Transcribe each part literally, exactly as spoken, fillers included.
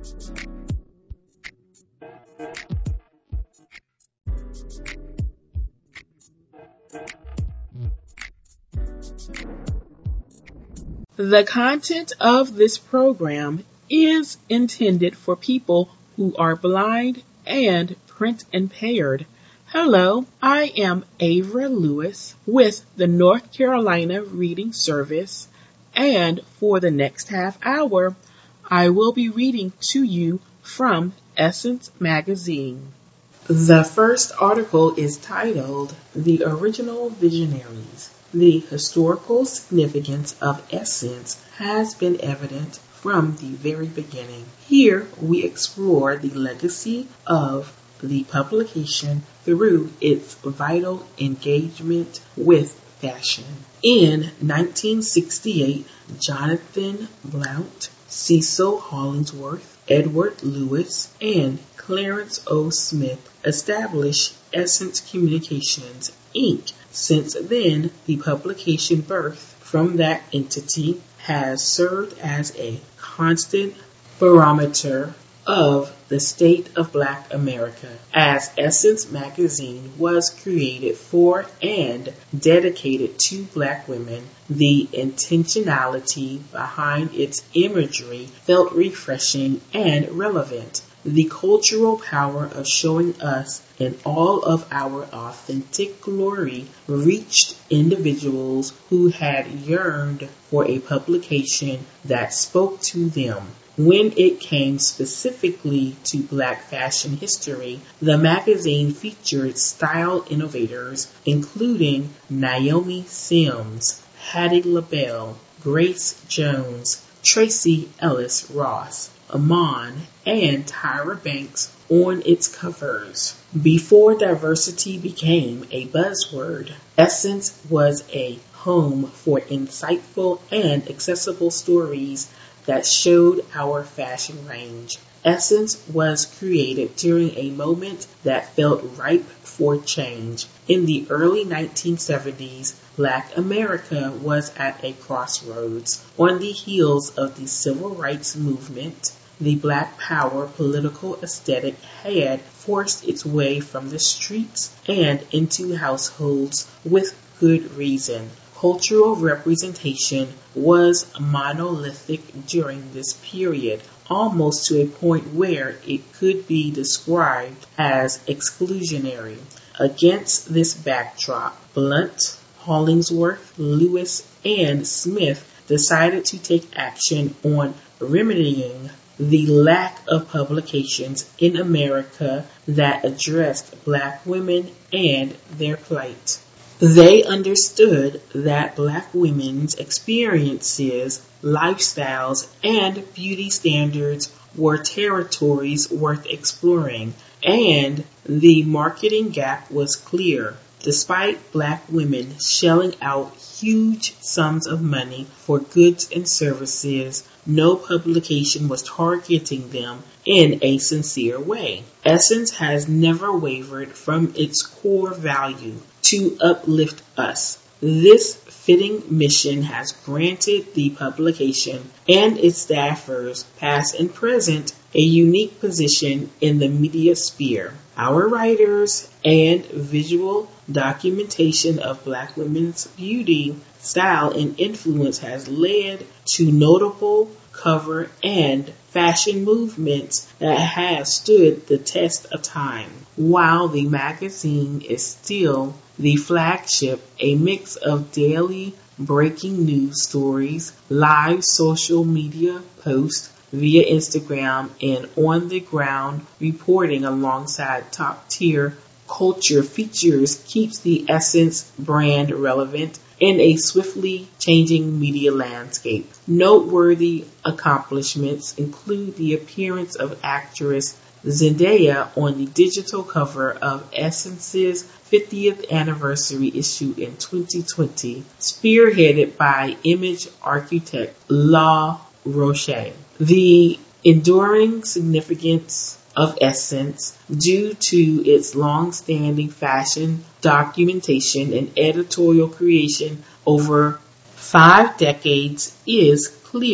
The content of this program is intended for people who are blind and print impaired. Hello, I am Avra Lewis with the North Carolina Reading Service, and for the next half hour, I will be reading to you from Essence Magazine. The first article is titled, The Original Visionaries. The historical significance of Essence has been evident from the very beginning. Here we explore the legacy of the publication through its vital engagement with fashion. In nineteen sixty-eight, Jonathan Blount, Cecil Hollingsworth, Edward Lewis, and Clarence O. Smith established Essence Communications, Incorporated. Since then, the publication birthed from that entity has served as a constant barometer of the state of Black America, as Essence Magazine was created for and dedicated to Black women. The intentionality behind its imagery felt refreshing and relevant. The cultural power of showing us in all of our authentic glory reached individuals who had yearned for a publication that spoke to them. When it came specifically to Black fashion history, the magazine featured style innovators including Naomi Sims, Hattie LaBelle, Grace Jones, Tracy Ellis Ross, Amon, and Tyra Banks on its covers. Before diversity became a buzzword, Essence was a home for insightful and accessible stories that showed our fashion range. Essence was created during a moment that felt ripe for change. In the early nineteen seventies, Black America was at a crossroads. On the heels of the Civil Rights Movement, the Black Power political aesthetic had forced its way from the streets and into households with good reason. Cultural representation was monolithic during this period, almost to a point where it could be described as exclusionary. Against this backdrop, Blount, Hollingsworth, Lewis, and Smith decided to take action on remedying the lack of publications in America that addressed Black women and their plight. They understood that Black women's experiences, lifestyles, and beauty standards were territories worth exploring, and the marketing gap was clear. Despite Black women shelling out huge sums of money for goods and services, no publication was targeting them in a sincere way. Essence has never wavered from its core value to uplift us. This fitting mission has granted the publication and its staffers, past and present, a unique position in the media sphere. Our writers and visual documentation of Black women's beauty, style, and influence has led to notable cover and fashion movements that have stood the test of time. While the magazine is still the flagship, a mix of daily breaking news stories, live social media posts via Instagram, and on-the-ground reporting alongside top-tier culture features keeps the Essence brand relevant in a swiftly changing media landscape. Noteworthy accomplishments include the appearance of actress Zendaya on the digital cover of Essence's fiftieth anniversary issue in twenty twenty, spearheaded by image architect La Roche. The enduring significance of Essence, due to its long-standing fashion documentation and editorial creation over five decades, is clear.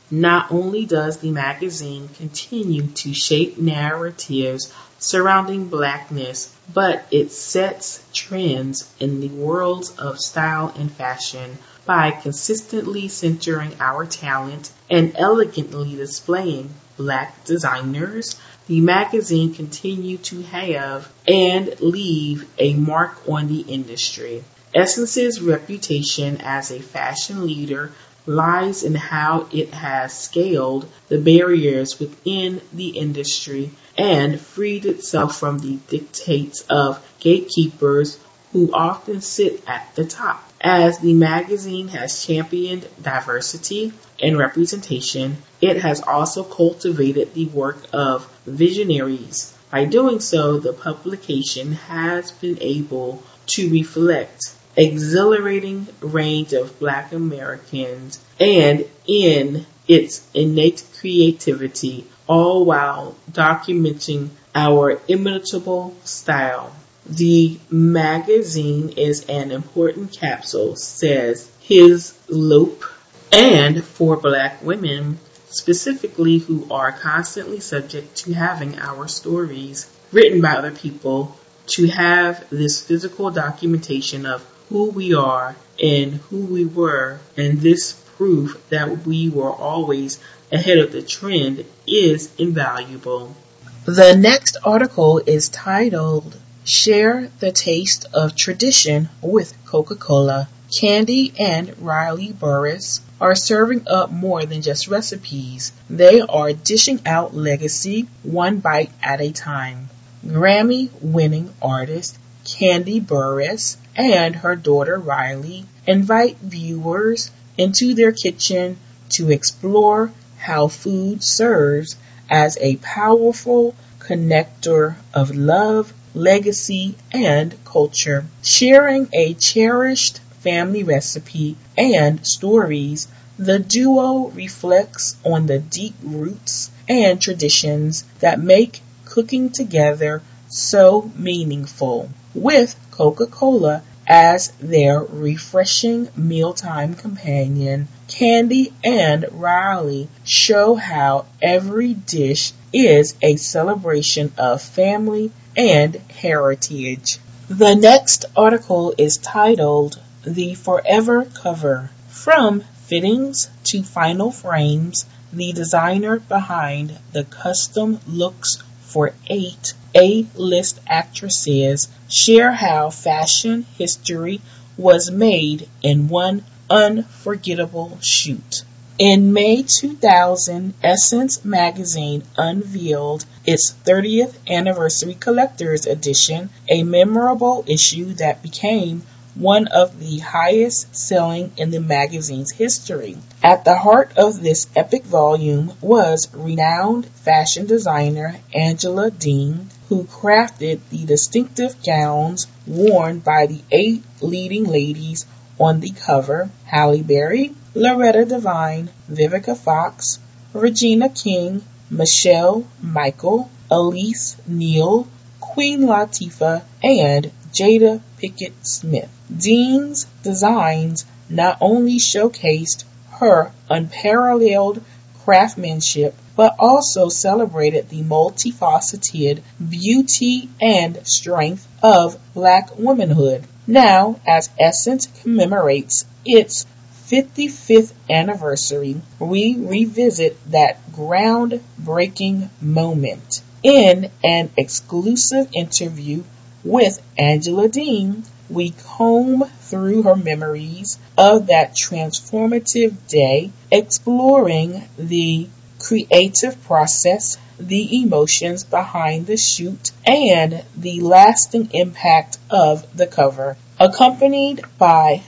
Not only does the magazine continue to shape narratives surrounding blackness, but it sets trends in the worlds of style and fashion by consistently centering our talent and elegantly displaying black designers. The magazine continues to have and leave a mark on the industry. Essence's reputation as a fashion leader lies in how it has scaled the barriers within the industry and freed itself from the dictates of gatekeepers who often sit at the top. As the magazine has championed diversity and representation, it has also cultivated the work of visionaries. By doing so, the publication has been able to reflect exhilarating range of Black Americans and in its innate creativity, all while documenting our imitable style. The magazine is an important capsule, says his Lope, and for Black women, specifically who are constantly subject to having our stories written by other people, to have this physical documentation of who we are and who we were, and this proof that we were always ahead of the trend is invaluable. The next article is titled, Share the Taste of Tradition with Coca-Cola. Kandi and Riley Burris are serving up more than just recipes. They are dishing out legacy one bite at a time. Grammy-winning artist Kandi Burris and her daughter Riley invite viewers into their kitchen to explore how food serves as a powerful connector of love, legacy, and culture. Sharing a cherished family recipe and stories, the duo reflects on the deep roots and traditions that make cooking together so meaningful. With Coca-Cola as their refreshing mealtime companion, Kandi and Riley show how every dish is a celebration of family and heritage. The next article is titled, The Forever Cover. From fittings to final frames, the designer behind the custom looks for eight A-list actresses share how fashion history was made in one unforgettable shoot. In May two thousand, Essence magazine unveiled its thirtieth anniversary collector's edition, a memorable issue that became one of the highest selling in the magazine's history. At the heart of this epic volume was renowned fashion designer Angela Dean, who crafted the distinctive gowns worn by the eight leading ladies on the cover: Halle Berry, Loretta Devine, Vivica Fox, Regina King, Michelle Michael, Elise Neal, Queen Latifah, and Jada Pinkett Smith. Dean's designs not only showcased her unparalleled craftsmanship, but also celebrated the multifaceted beauty and strength of Black womanhood. Now, as Essence commemorates its fifty-fifth anniversary, we revisit that groundbreaking moment. In an exclusive interview with Angela Dean, we comb through her memories of that transformative day, exploring the creative process, the emotions behind the shoot, and the lasting impact of the cover. Accompanied by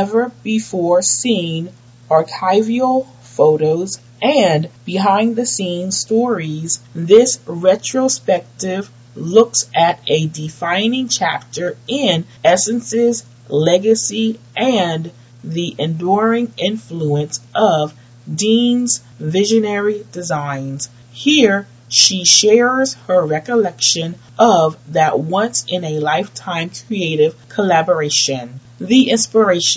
never-before-seen archival photos and behind-the-scenes stories, this retrospective looks at a defining chapter in Essence's legacy and the enduring influence of Dean's visionary designs. Here, she shares her recollection of that once-in-a-lifetime creative collaboration. The inspiration.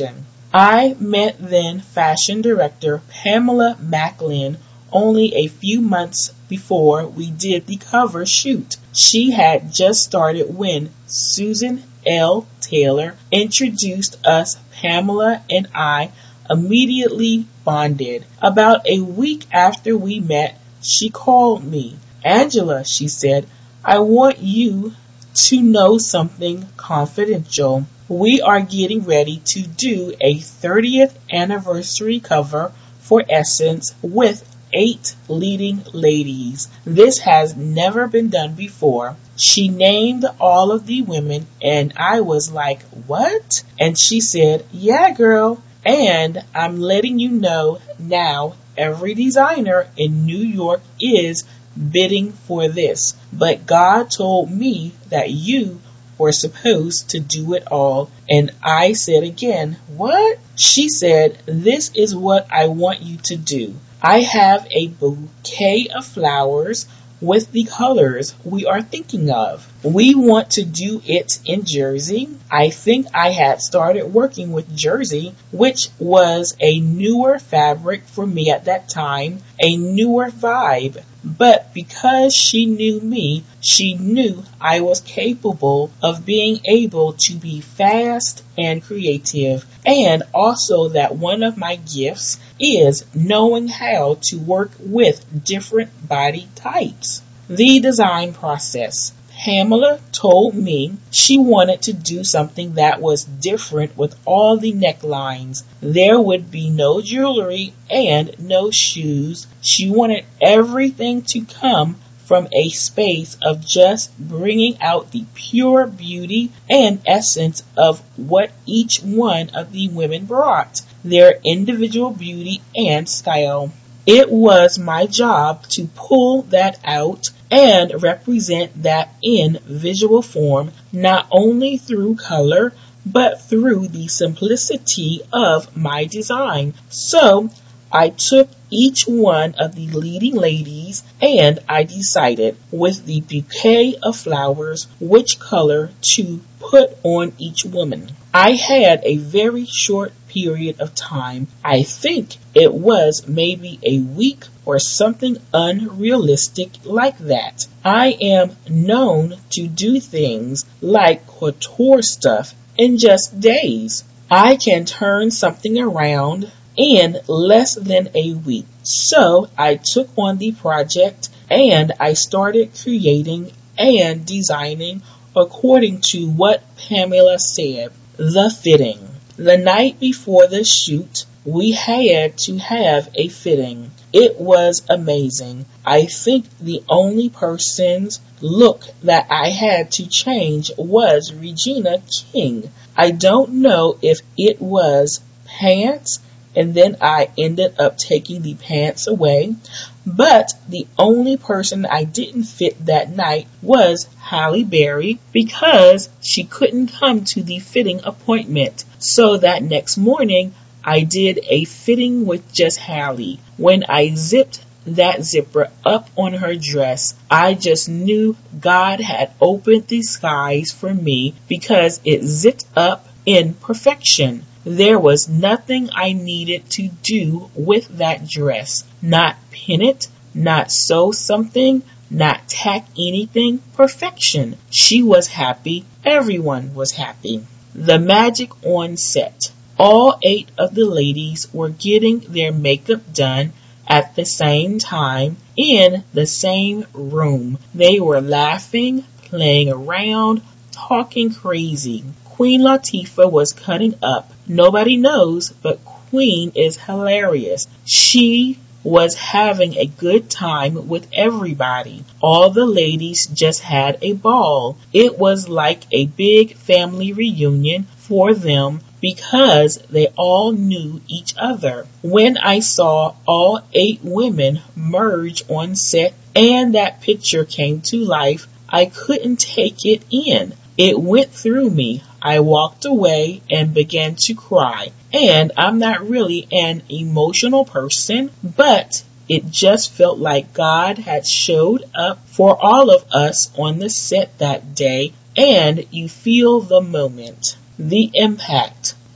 I met then fashion director Pamela Macklin only a few months before we did the cover shoot. She had just started when Susan L. Taylor introduced us. Pamela and I immediately bonded. About a week after we met, she called me. "Angela," she said, "I want you to know something confidential. We are getting ready to do a thirtieth anniversary cover for Essence with eight leading ladies. This has never been done before." She named all of the women and I was like, "What?" And she said, "Yeah, girl. And I'm letting you know now every designer in New York is bidding for this. But God told me that you were supposed to do it all." And I said again, "What?" She said, "This is what I want you to do. I have a bouquet of flowers with the colors we are thinking of. We want to do it in Jersey." I think I had started working with Jersey, which was a newer fabric for me at that time, a newer vibe. But because she knew me, she knew I was capable of being able to be fast and creative, and also that one of my gifts is knowing how to work with different body types. The design process. Pamela told me she wanted to do something that was different with all the necklines. There would be no jewelry and no shoes. She wanted everything to come from a space of just bringing out the pure beauty and essence of what each one of the women brought, their individual beauty and style. It was my job to pull that out and represent that in visual form, not only through color, but through the simplicity of my design. So I took each one of the leading ladies and I decided with the bouquet of flowers which color to put on each woman. I had a very short period of time. I think it was maybe a week or something unrealistic like that. I am known to do things like couture stuff in just days. I can turn something around in less than a week. So I took on the project and I started creating and designing according to what Pamela said. The fitting. The night before the shoot, we had to have a fitting. It was amazing. I think the only person's look that I had to change was Regina King. I don't know if it was pants and then I ended up taking the pants away. But the only person I didn't fit that night was Halle Berry because she couldn't come to the fitting appointment. So that next morning, I did a fitting with just Halle. When I zipped that zipper up on her dress, I just knew God had opened the skies for me because it zipped up in perfection. There was nothing I needed to do with that dress. Not pin it, not sew something, not tack anything. Perfection. She was happy. Everyone was happy. The magic on set. All eight of the ladies were getting their makeup done at the same time in the same room. They were laughing, playing around, talking crazy. Queen Latifah was cutting up. Nobody knows, but Queen is hilarious. She was having a good time with everybody. All the ladies just had a ball. It was like a big family reunion for them because they all knew each other. When I saw all eight women merge on set and that picture came to life, I couldn't take it in. It went through me. I walked away and began to cry. And I'm not really an emotional person, but it just felt like God had showed up for all of us on the set that day, and you feel the moment. The impact.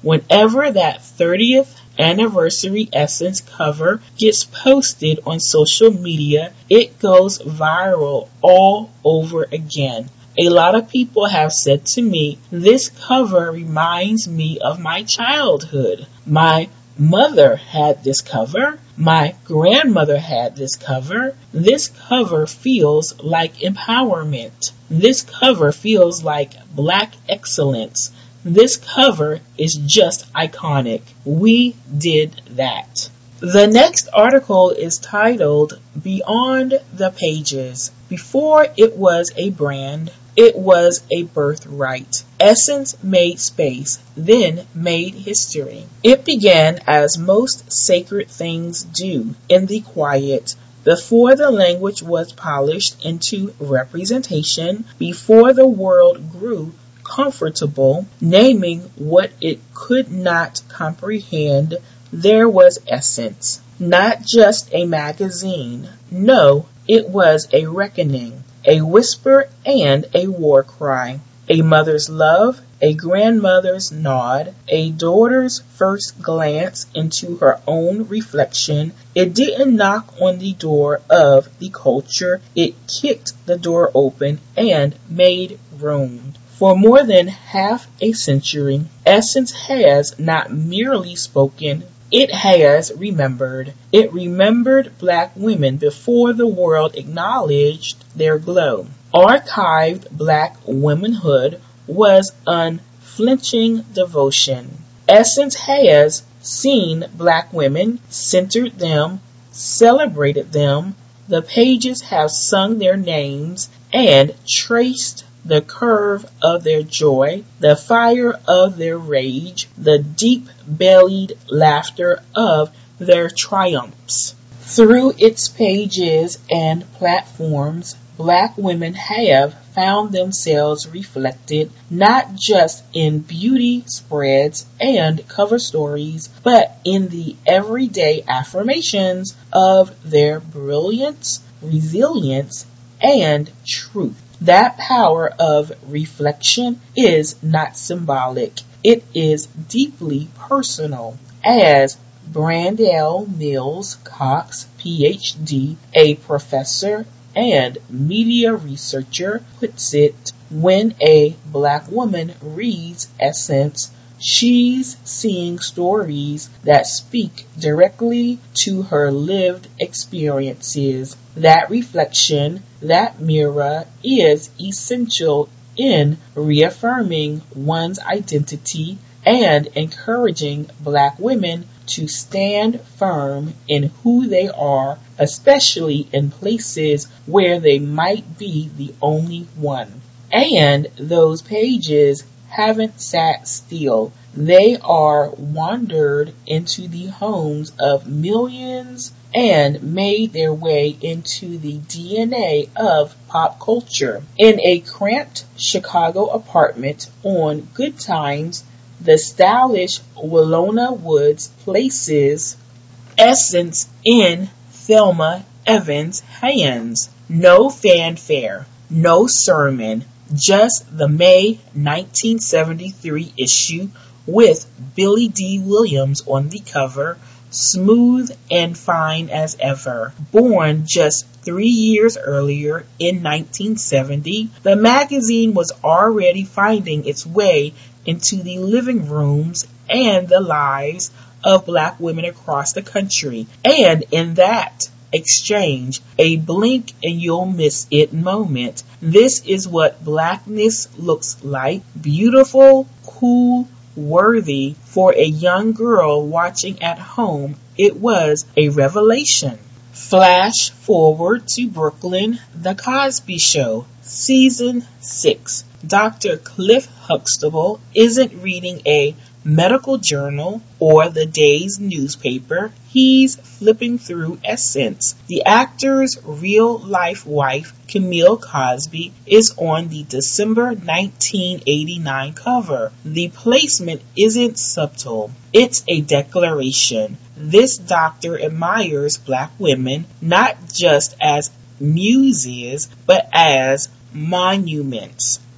Whenever that thirtieth anniversary Essence cover gets posted on social media, it goes viral all over again. A lot of people have said to me, this cover reminds me of my childhood. My mother had this cover. My grandmother had this cover. This cover feels like empowerment. This cover feels like Black excellence. This cover is just iconic. We did that. The next article is titled Beyond the Pages. Before it was a brand, it was a birthright. Essence made space, then made history. It began as most sacred things do, in the quiet, before the language was polished into representation, before the world grew comfortable naming what it could not comprehend. There was Essence. Not just a magazine. No, it was a reckoning, a whisper and a war cry. A mother's love, a grandmother's nod, a daughter's first glance into her own reflection. It didn't knock on the door of the culture. It kicked the door open and made room. For more than half a century, Essence has not merely spoken, it has remembered. It remembered Black women before the world acknowledged their glow. Archived Black womanhood was unflinching devotion. Essence has seen Black women, centered them, celebrated them. The pages have sung their names and traced the curve of their joy, the fire of their rage, the deep-bellied laughter of their triumphs. Through its pages and platforms, Black women have found themselves reflected not just in beauty spreads and cover stories, but in the everyday affirmations of their brilliance, resilience, and truth. That power of reflection is not symbolic. It is deeply personal. As Brandel Mills Cox, P H D, a professor and media researcher, puts it, when a Black woman reads Essence, she's seeing stories that speak directly to her lived experiences. That reflection, that mirror, is essential in reaffirming one's identity and encouraging Black women to stand firm in who they are, especially in places where they might be the only one. And those pages haven't sat still. They are wandered into the homes of millions and made their way into the D N A of pop culture. In a cramped Chicago apartment on Good Times, the stylish Willona Woods places Essence in Thelma Evans' hands. No fanfare, no sermon, just the May nineteen seventy-three issue with Billy D. Williams on the cover, smooth and fine as ever. Born just three years earlier in nineteen seventy, the magazine was already finding its way into the living rooms and the lives of Black women across the country. And in that exchange, a blink and you'll miss it moment. This is what Blackness looks like. Beautiful, cool, worthy. For a young girl watching at home, it was a revelation. Flash forward to Brooklyn, The Cosby Show, Season six. Doctor Cliff Huxtable isn't reading a medical journal or the day's newspaper. He's flipping through Essence. The actor's real-life wife, Camille Cosby, is on the December nineteen eighty-nine cover. The placement isn't subtle. It's a declaration. This doctor admires Black women not just as muses, but as monuments.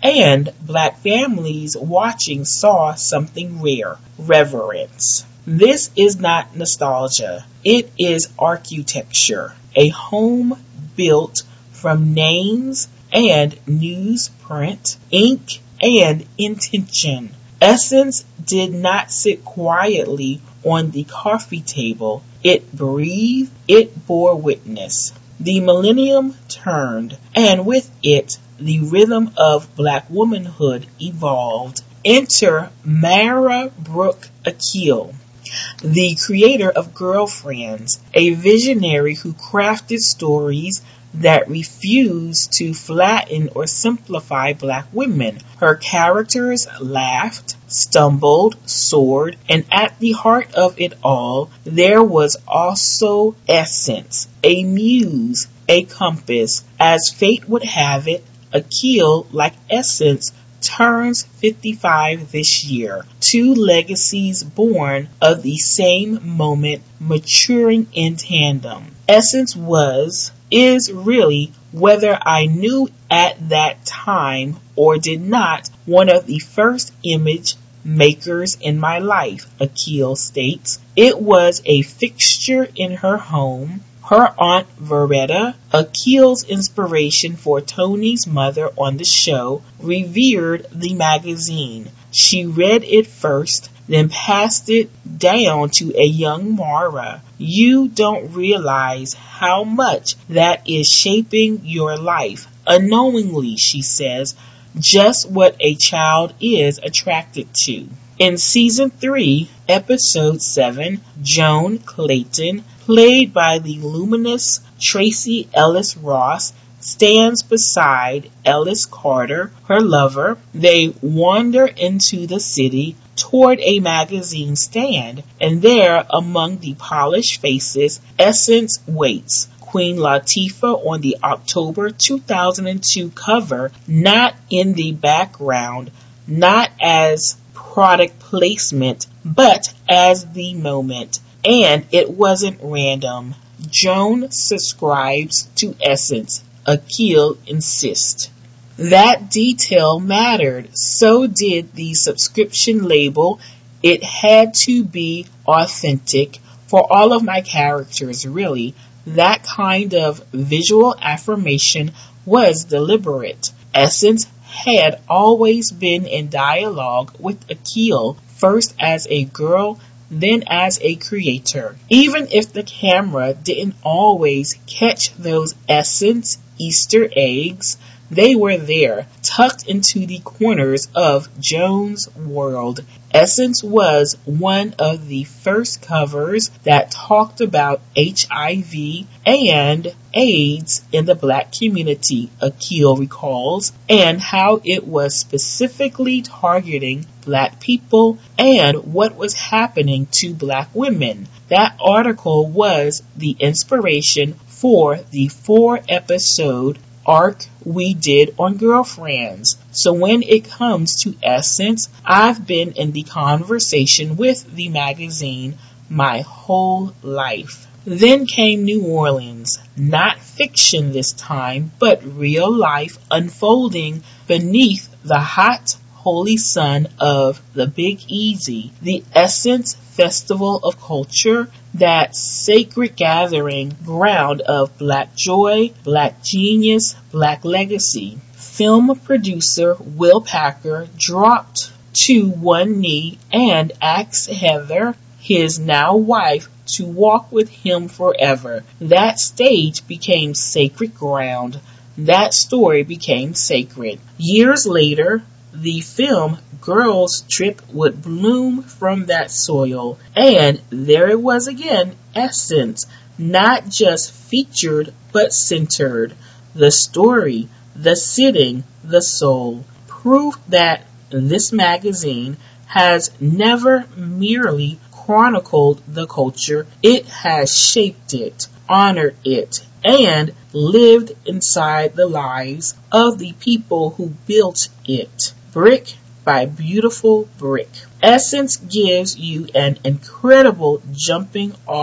and black families watching saw something rare: reverence. This is not nostalgia. It is architecture, a home built from names and newsprint, ink, and intention. Essence did not sit quietly on the coffee table. It breathed, it bore witness. The millennium turned, and with it, the rhythm of black womanhood evolved. Enter Mara Brooke Akil, the creator of Girlfriends, a visionary who crafted stories that refused to flatten or simplify black women. Her characters laughed, stumbled, soared, and at the heart of it all, there was also essence, a muse, a compass. As fate would have it, Akil, like Essence, turns fifty-five this year. Two legacies born of the same moment, maturing in tandem. Essence was, is really, whether I knew at that time or did not, one of the first image makers in my life, Akil states. It was a fixture in her home. Her aunt Veretta, Akil's inspiration for Tony's mother on the show, revered the magazine. She read it first, then passed it down to a young Mara. You don't realize how much that is shaping your life. Unknowingly, she says, just what a child is attracted to. In season three, episode seven, Joan Clayton, played by the luminous Tracy Ellis Ross, stands beside Ellis Carter, her lover. They wander into the city toward a magazine stand, and there, among the polished faces, Essence waits. Queen Latifah on the October two thousand two cover, not in the background, not as product placement, but as the moment. And it wasn't random. Joan subscribes to Essence. Akil insists. That detail mattered. So did the subscription label. It had to be authentic for all of my characters, really. That kind of visual affirmation was deliberate. Essence had always been in dialogue with Akil, first as a girl, then as a creator. Even if the camera didn't always catch those Essence Easter eggs, they were there, tucked into the corners of Joan's world. Essence was one of the first covers that talked about H I V and AIDS in the black community, Akil recalls, and how it was specifically targeting black people and what was happening to black women. That article was the inspiration for the four-episode arc we did on Girlfriends. So when it comes to Essence, I've been in the conversation with the magazine my whole life. Then came New Orleans, not fiction this time, but real life unfolding beneath the hot, holy sun of the Big Easy, the Essence Festival of Culture, that sacred gathering ground of black joy, black genius, black legacy. Film producer Will Packer dropped to one knee and asked Heather, his now wife, to walk with him forever. That stage became sacred ground. That story became sacred. Years later, the film Girls Trip would bloom from that soil. And there it was again, Essence, not just featured but centered. The story, the sitting, the soul. Proof that this magazine has never merely chronicled the culture, it has shaped it, honored it, and lived inside the lives of the people who built it. Brick by beautiful brick. Essence gives you an incredible jumping off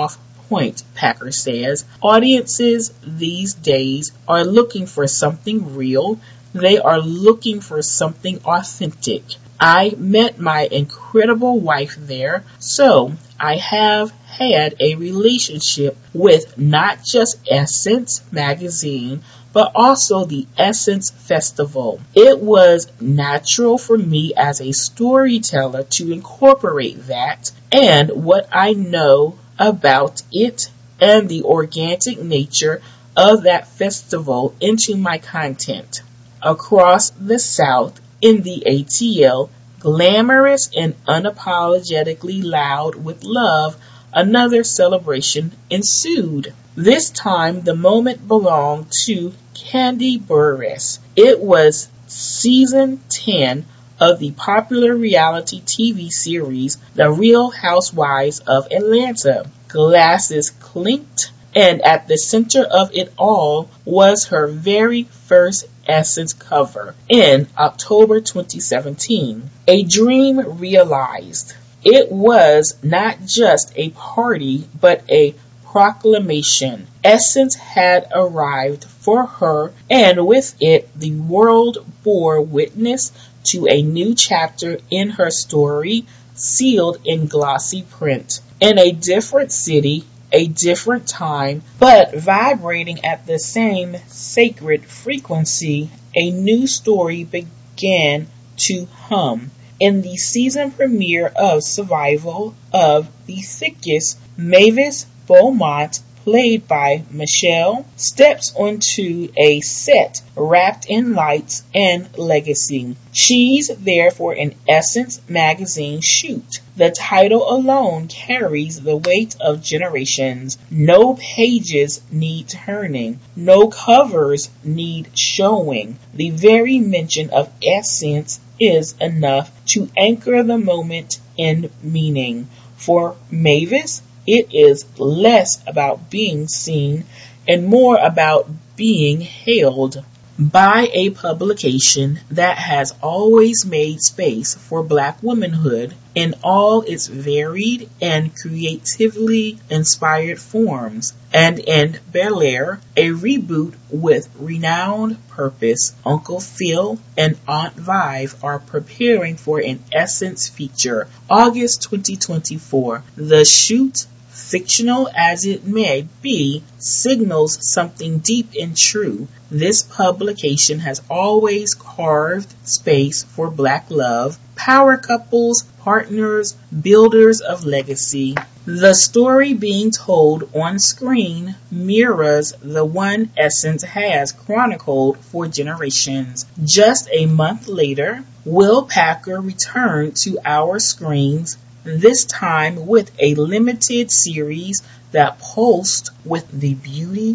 point, Packer says. Audiences these days are looking for something real. They are looking for something authentic. I met my incredible wife there, so I have had a relationship with not just Essence magazine, but also the Essence Festival. It was natural for me as a storyteller to incorporate that and what I know about it and the organic nature of that festival into my content. Across the South, in the A T L, glamorous and unapologetically loud with love, another celebration ensued. This time, the moment belonged to Kandi Burruss. It was season ten of the popular reality T V series, The Real Housewives of Atlanta. Glasses clinked, and at the center of it all was her very first Essence cover in October twenty seventeen. A dream realized. It was not just a party, but a proclamation. Essence had arrived for her, and with it, the world bore witness to a new chapter in her story, sealed in glossy print. In a different city, a different time, but vibrating at the same sacred frequency, a new story began to hum. In the season premiere of Survival of the Thickest, Mavis Beaumont, played by Michelle, steps onto a set wrapped in lights and legacy. She's there for an Essence magazine shoot. The title alone carries the weight of generations. No pages need turning. No covers need showing. The very mention of Essence is enough to anchor the moment in meaning. For Mavis, it is less about being seen and more about being hailed. By a publication that has always made space for Black womanhood in all its varied and creatively inspired forms. And in Bel-Air, a reboot with renowned purpose, Uncle Phil and Aunt Vive are preparing for an Essence feature, August twenty twenty-four. The shoot, fictional as it may be, signals something deep and true. This publication has always carved space for Black love, power couples, partners, builders of legacy. The story being told on screen mirrors the one Essence has chronicled for generations. Just a month later, Will Packer returned to our screens, this time with a limited series that pulsed with the beauty.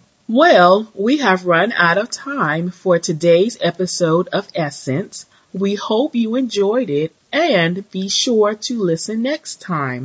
Well, we have run out of time for today's episode of Essence. We hope you enjoyed it, and be sure to listen next time.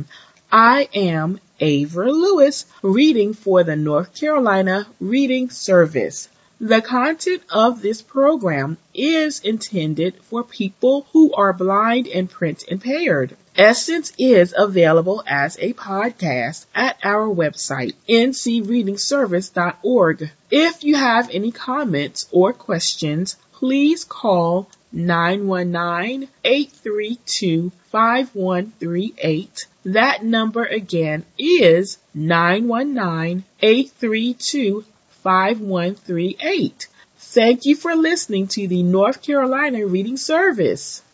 I am Avra Lewis, reading for the North Carolina Reading Service. The content of this program is intended for people who are blind and print impaired. Essence is available as a podcast at our website, n c reading service dot org. If you have any comments or questions, please call nine one nine, eight three two, five one three eight. That number again is nine one nine, eight three two, five one three eight. Thank you for listening to the North Carolina Reading Service.